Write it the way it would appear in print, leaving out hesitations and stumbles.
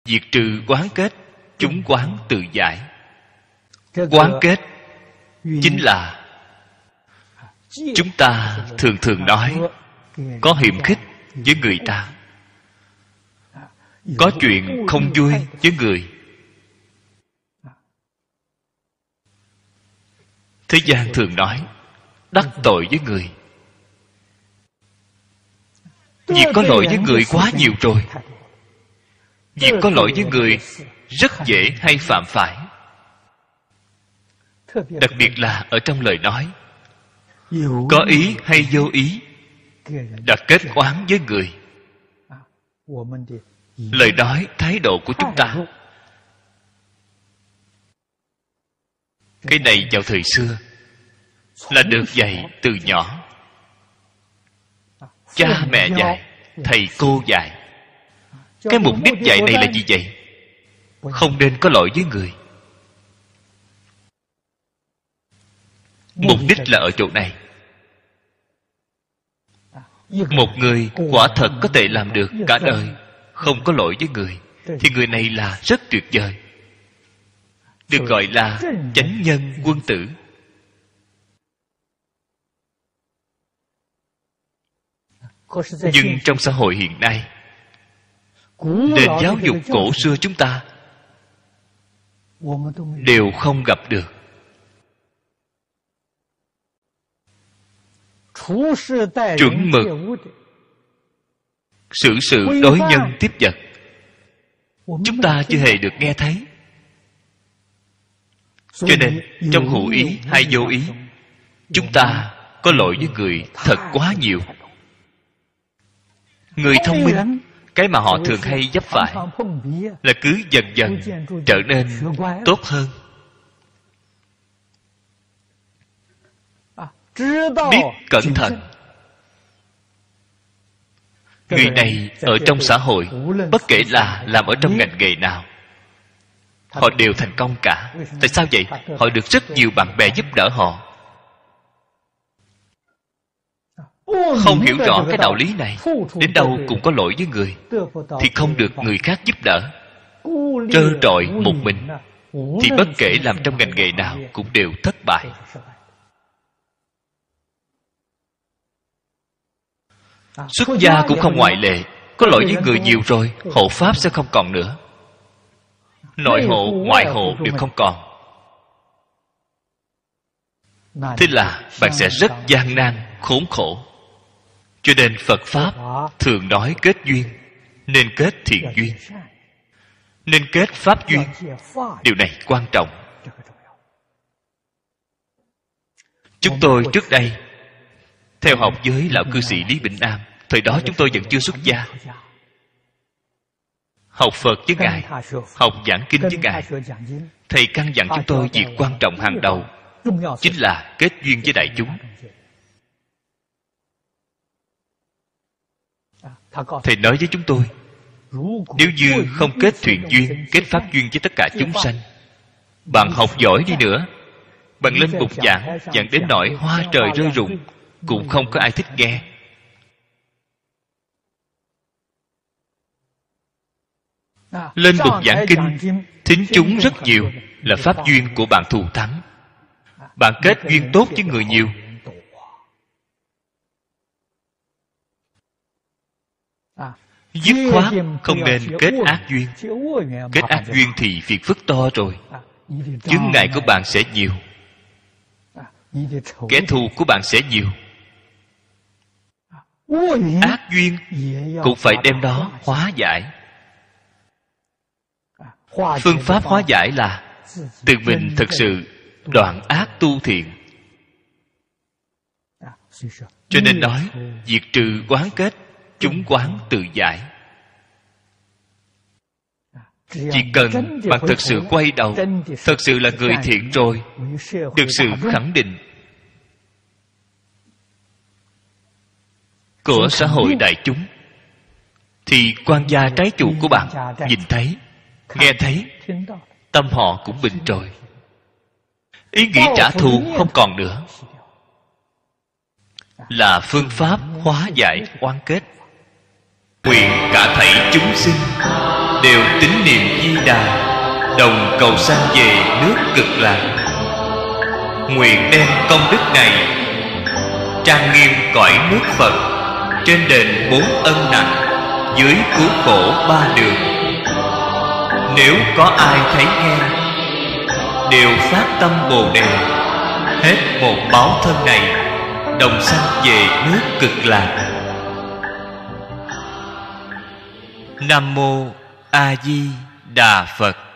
Diệt trừ quán kết, chúng quán tự giải. Quán kết chính là chúng ta thường thường nói có hiềm khích với người ta, có chuyện không vui với người. Thế gian thường nói đắc tội với người. Việc có lỗi với người quá nhiều rồi. Việc có lỗi với người rất dễ hay phạm phải. Đặc biệt là ở trong lời nói, có ý hay vô ý đã kết oán với người. Lời nói, thái độ của chúng ta, cái này vào thời xưa là được dạy từ nhỏ. Cha mẹ dạy, thầy cô dạy. Cái mục đích dạy này là gì vậy? Không nên có lỗi với người. Mục đích là ở chỗ này. Một người quả thật có thể làm được cả đời không có lỗi với người, thì người này là rất tuyệt vời, được gọi là chánh nhân quân tử. Nhưng trong xã hội hiện nay, nền giáo dục cổ xưa chúng ta đều không gặp được. Chuẩn mực xử sự đối nhân tiếp vật, chúng ta chưa hề được nghe thấy. Cho nên trong hữu ý hay vô ý, chúng ta có lỗi với người thật quá nhiều. Người thông minh, cái mà họ thường hay vấp phải là cứ dần dần trở nên tốt hơn. Biết cẩn thận. Người này ở trong xã hội, bất kể là làm ở trong ngành nghề nào, họ đều thành công cả. Tại sao vậy? Họ được rất nhiều bạn bè giúp đỡ họ. Không hiểu rõ cái đạo lý này, đến đâu cũng có lỗi với người, thì không được người khác giúp đỡ. Trơ trọi một mình, thì bất kể làm trong ngành nghề nào cũng đều thất bại. Xuất gia cũng không ngoại lệ. Có lỗi với người nhiều rồi, hộ pháp sẽ không còn nữa. Nội hộ, ngoại hộ đều không còn. Thế là bạn sẽ rất gian nan, khốn khổ. Cho nên Phật Pháp thường nói kết duyên, nên kết thiện duyên, nên kết pháp duyên. Điều này quan trọng. Chúng tôi trước đây theo học với lão cư sĩ Lý Bỉnh Nam. Thời đó chúng tôi vẫn chưa xuất gia. Học Phật với Ngài, học giảng kinh với Ngài, Thầy căn dặn chúng tôi việc quan trọng hàng đầu chính là kết duyên với đại chúng. Thầy nói với chúng tôi, nếu như không kết thiện duyên, kết pháp duyên với tất cả chúng sanh, bạn học giỏi đi nữa, bạn lên bục giảng, giảng đến nỗi hoa trời rơi rụng, cũng không có ai thích nghe. Lên bục giảng kinh, thính chúng rất nhiều, là pháp duyên của bạn thù thắng. Bạn kết duyên tốt với người nhiều. Dứt khoát không nên kết ác duyên. Kết ác duyên thì phiền phức to rồi. Chướng ngại của bạn sẽ nhiều, kẻ thù của bạn sẽ nhiều. Ác duyên cũng phải đem đó hóa giải. Phương pháp hóa giải là tự mình thực sự đoạn ác tu thiện. Cho nên nói diệt trừ quán kết, chúng quán tự giải. Chỉ cần bạn thực sự quay đầu, thật sự là người thiện rồi, được sự khẳng định của xã hội đại chúng, thì quan gia trái chủ của bạn nhìn thấy, nghe thấy, tâm họ cũng bình rồi. Ý nghĩ trả thù không còn nữa, là phương pháp hóa giải oán kết. Nguyện cả thảy chúng sinh đều tín niệm Di Đà, đồng cầu sanh về nước Cực Lạc. Nguyện đem công đức này trang nghiêm cõi nước Phật, trên đền 4 ân nặng, dưới cứu khổ 3 đường. Nếu có ai thấy nghe, đều phát tâm Bồ Đề, hết một báo thân này, đồng sanh về nước Cực Lạc. Nam mô A Di Đà Phật.